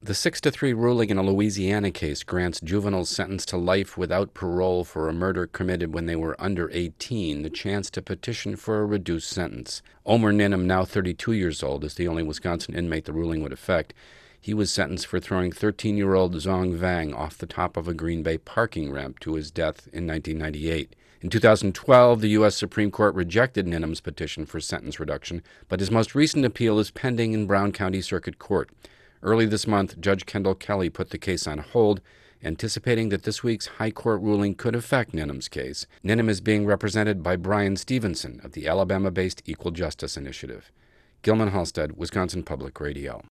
The 6-3 ruling in a Louisiana case grants juveniles sentenced to life without parole for a murder committed when they were under 18 the chance to petition for a reduced sentence. Omer Ninham, now 32 years old, is the only Wisconsin inmate the ruling would affect. He was sentenced for throwing 13-year-old Zong Vang off the top of a Green Bay parking ramp to his death in 1998. In 2012, the U.S. Supreme Court rejected Ninham's petition for sentence reduction, but his most recent appeal is pending in Brown County Circuit Court. Early this month, Judge Kendall Kelly put the case on hold, anticipating that this week's High Court ruling could affect Ninham's case. Ninham is being represented by Brian Stevenson of the Alabama-based Equal Justice Initiative. Gilman Halstead, Wisconsin Public Radio.